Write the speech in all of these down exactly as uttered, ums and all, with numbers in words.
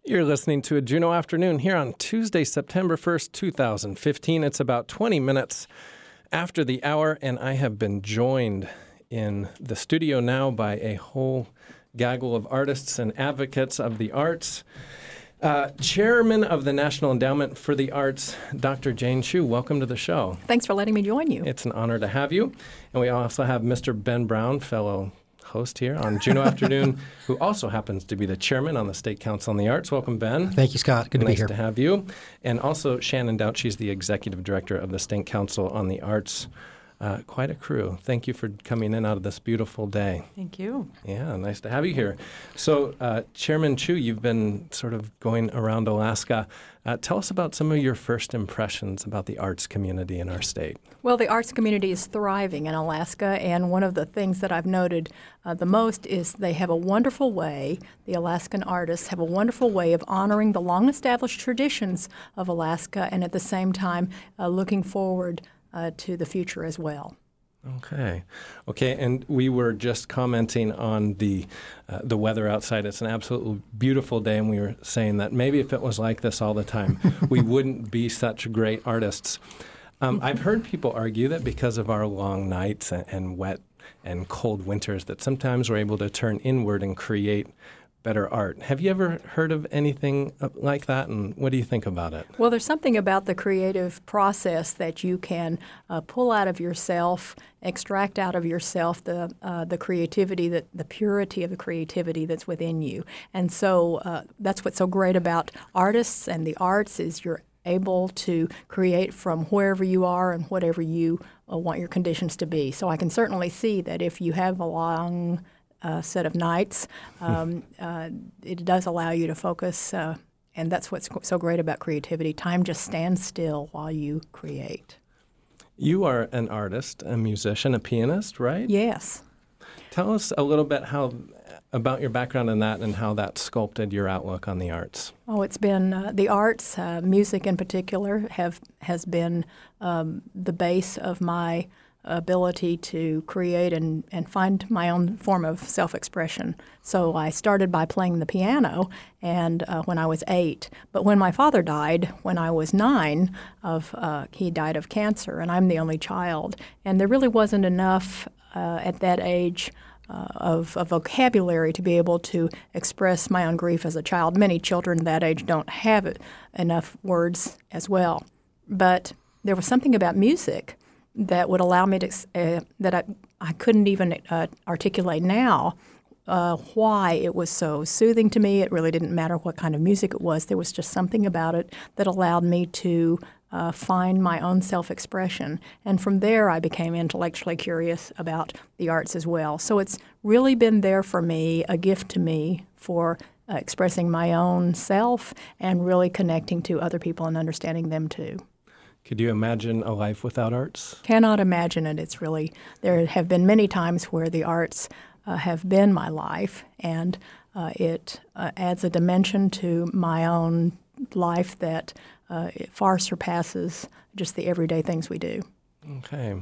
You're listening to a Juneau Afternoon here on Tuesday, September first, two thousand fifteen. It's about twenty minutes after the hour, and I have been joined in the studio now by a whole gaggle of artists and advocates of the arts. Uh, Chairman of the National Endowment for the Arts, Doctor Jane Chu, welcome to the show. Thanks for letting me join you. It's an honor to have you. And we also have Mister Ben Brown, fellow host here on Juneau Afternoon, who also happens to be the chairman on the State Council on the Arts. Welcome, Ben. Thank you, Scott. Good to nice be here. Nice to have you. And also Shannon Doubt, she's the executive director of the State Council on the Arts. Uh, quite a crew. Thank you for coming in out of this beautiful day. Thank you. Yeah, nice to have you here. So, uh, Chairman Chu, you've been sort of going around Alaska. Uh, tell us about some of your first impressions about the arts community in our state. Well, the arts community is thriving in Alaska, and one of the things that I've noted uh, the most is they have a wonderful way, the Alaskan artists have a wonderful way of honoring the long-established traditions of Alaska and at the same time uh, looking forward Uh, to the future as well. Okay. Okay, and we were just commenting on the uh, the weather outside. It's an absolutely beautiful day, and we were saying that maybe if it was like this all the time, we wouldn't be such great artists. Um, I've heard people argue that because of our long nights and, and wet and cold winters, that sometimes we're able to turn inward and create better art. Have you ever heard of anything like that, and what do you think about it? Well, there's something about the creative process that you can uh, pull out of yourself, extract out of yourself the uh, the creativity, that the purity of the creativity that's within you. And so uh, that's what's so great about artists and the arts is you're able to create from wherever you are and whatever you uh, want your conditions to be. So I can certainly see that if you have a long Uh, set of nights. Um, uh, it does allow you to focus, uh, and that's what's so great about creativity. Time just stands still while you create. You are an artist, a musician, a pianist, right? Yes. Tell us a little bit how about your background in that and how that sculpted your outlook on the arts. Oh, it's been uh, the arts, uh, music in particular, have has been um, the base of my ability to create and, and find my own form of self-expression. So I started by playing the piano and uh, when I was eight. But when my father died, when I was nine, of uh, he died of cancer, and I'm the only child. And there really wasn't enough uh, at that age uh, of a vocabulary to be able to express my own grief as a child. Many children that age don't have it, enough words as well. But there was something about music that would allow me to, uh, that I, I couldn't even uh, articulate now uh, why it was so soothing to me. It really didn't matter what kind of music it was. There was just something about it that allowed me to uh, find my own self-expression. And from there, I became intellectually curious about the arts as well. So it's really been there for me, a gift to me for uh, expressing my own self and really connecting to other people and understanding them too. Could you imagine a life without arts? Cannot imagine it. It's really, there have been many times where the arts uh, have been my life, and uh, it uh, adds a dimension to my own life that uh, it far surpasses just the everyday things we do. Okay.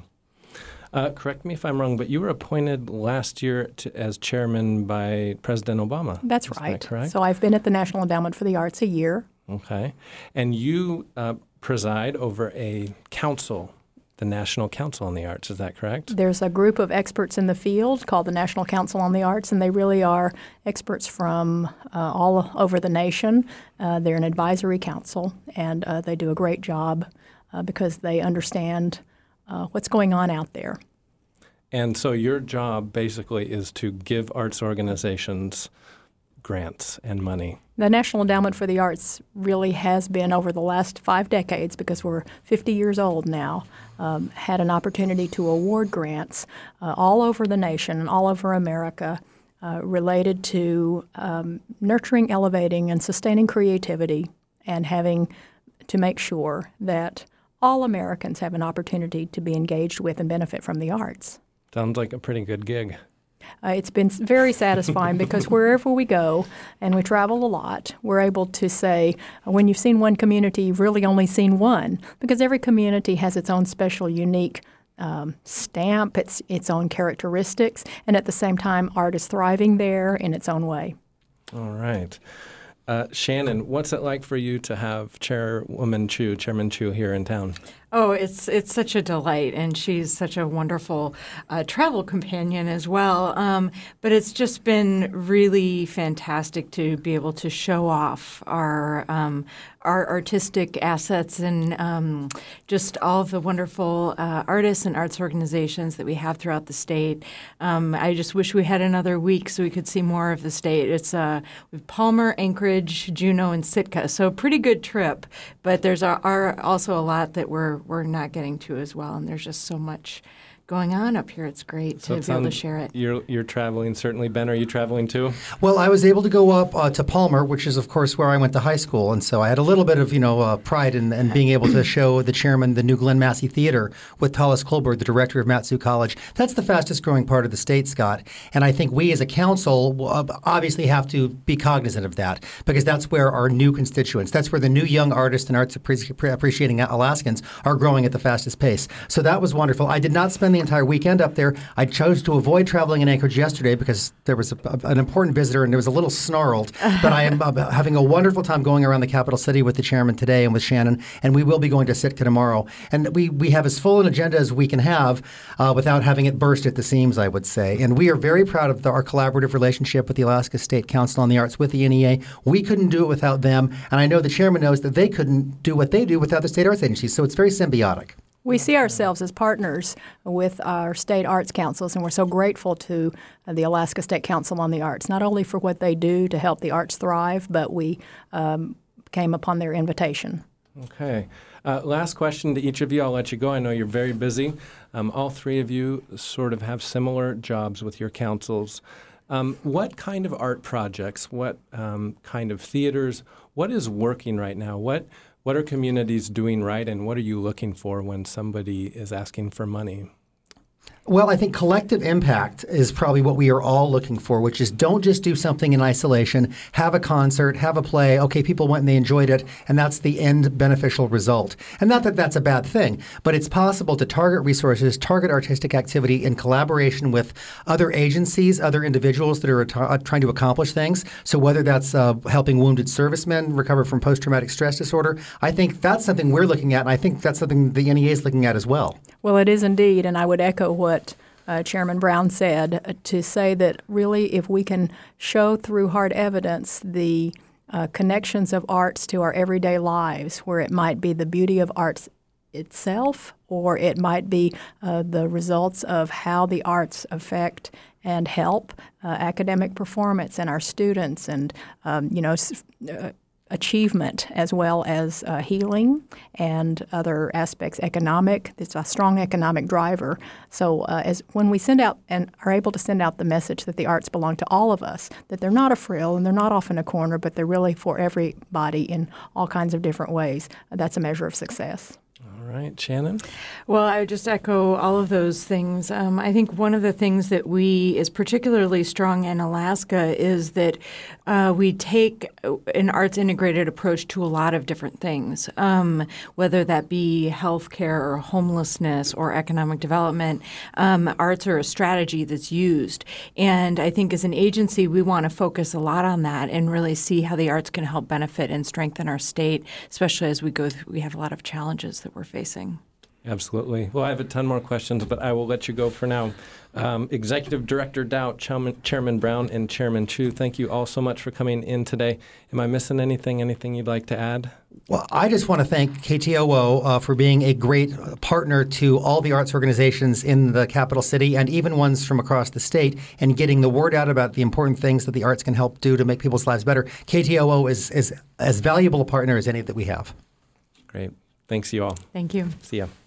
Uh, correct me if I'm wrong, but you were appointed last year to, as chairman by President Obama. That's Is right. That correct? So I've been at the National Endowment for the Arts a year. Okay. And you uh, preside over a council, the National Council on the Arts. Is that correct? There's a group of experts in the field called the National Council on the Arts, and they really are experts from uh, all over the nation. Uh, they're an advisory council, and uh, they do a great job uh, because they understand uh, what's going on out there. And so your job basically is to give arts organizations grants and money. The National Endowment for the Arts really has been, over the last five decades, because we're fifty years old now, um, had an opportunity to award grants uh, all over the nation and all over America uh, related to um, nurturing, elevating, and sustaining creativity and having to make sure that all Americans have an opportunity to be engaged with and benefit from the arts. Sounds like a pretty good gig. Uh, it's been very satisfying because wherever we go, and we travel a lot, we're able to say, when you've seen one community, you've really only seen one, because every community has its own special, unique um, stamp, its its own characteristics, and at the same time, art is thriving there in its own way. All right. Uh, Shannon, what's it like for you to have Chairwoman Chu, Chairman Chu here in town? Oh, it's it's such a delight, and she's such a wonderful uh, travel companion as well. Um, but it's just been really fantastic to be able to show off our um, our artistic assets and um, just all of the wonderful uh, artists and arts organizations that we have throughout the state. Um, I just wish we had another week so we could see more of the state. It's uh, with Palmer, Anchorage, Juneau, and Sitka, so a pretty good trip. But there's are, are also a lot that we're we're not getting to as well, and there's just so much going on up here. It's great So to it be able to sounds- share it. You're, you're traveling, certainly. Ben, are you traveling too? Well, I was able to go up uh, to Palmer, which is, of course, where I went to high school. And so I had a little bit of, you know, uh, pride in, in being able to show the chairman the new Glen Massey Theater with Tallis Colberg, the director of Mat-Su College. That's the fastest growing part of the state, Scott. And I think we as a council will, uh, obviously have to be cognizant of that, because that's where our new constituents, that's where the new young artists and arts appre- appreciating Alaskans are growing at the fastest pace. So that was wonderful. I did not spend the entire weekend up there. I chose to avoid traveling in Anchorage yesterday because there was a, a, an important visitor and it was a little snarled. But I am uh, having a wonderful time going around the capital city with the chairman today and with Shannon, and we will be going to Sitka tomorrow. And we, we have as full an agenda as we can have uh, without having it burst at the seams, I would say. And we are very proud of the, our collaborative relationship with the Alaska State Council on the Arts, with the N E A. We couldn't do it without them, and I know the chairman knows that they couldn't do what they do without the state arts agencies. So it's very symbiotic. We see ourselves as partners with our state arts councils, and we're so grateful to uh, the Alaska State Council on the Arts, not only for what they do to help the arts thrive, but we um, came upon their invitation. Okay. Uh, last question to each of you. I'll let you go. I know you're very busy. Um, all three of you sort of have similar jobs with your councils. Um, what kind of art projects, what um, kind of theaters, what is working right now? What What are communities doing right, and what are you looking for when somebody is asking for money? Well, I think collective impact is probably what we are all looking for, which is don't just do something in isolation, have a concert, have a play, okay, people went and they enjoyed it, and that's the end beneficial result. And not that that's a bad thing, but it's possible to target resources, target artistic activity in collaboration with other agencies, other individuals that are ta- trying to accomplish things. So whether that's uh, helping wounded servicemen recover from post-traumatic stress disorder, I think that's something we're looking at, and I think that's something the N E A is looking at as well. Well, it is indeed, and I would echo what uh, Chairman Brown said, uh, to say that really if we can show through hard evidence the uh, connections of arts to our everyday lives, where it might be the beauty of arts itself, or it might be uh, the results of how the arts affect and help uh, academic performance and our students, and um, you know. S- uh, achievement, as well as uh, healing and other aspects, economic. It's a strong economic driver. So uh, as when we send out and are able to send out the message that the arts belong to all of us, that they're not a frill and they're not off in a corner, but they're really for everybody in all kinds of different ways, that's a measure of success. All right, Shannon? Well, I would just echo all of those things. Um, I think one of the things that we is particularly strong in Alaska is that uh, we take an arts integrated approach to a lot of different things, um, whether that be healthcare or homelessness or economic development. Um, arts are a strategy that's used. And I think as an agency, we want to focus a lot on that and really see how the arts can help benefit and strengthen our state, especially as we go through, we have a lot of challenges that we're facing. Absolutely. Well, I have a ton more questions, but I will let you go for now. Um, Executive Director Doubt, Chairman, Chairman Brown, and Chairman Chu, thank you all so much for coming in today. Am I missing anything? Anything you'd like to add? Well, I just want to thank K T O O uh, for being a great partner to all the arts organizations in the capital city and even ones from across the state, and getting the word out about the important things that the arts can help do to make people's lives better. K T O O is, is as valuable a partner as any that we have. Great. Thanks, you all. Thank you. See ya.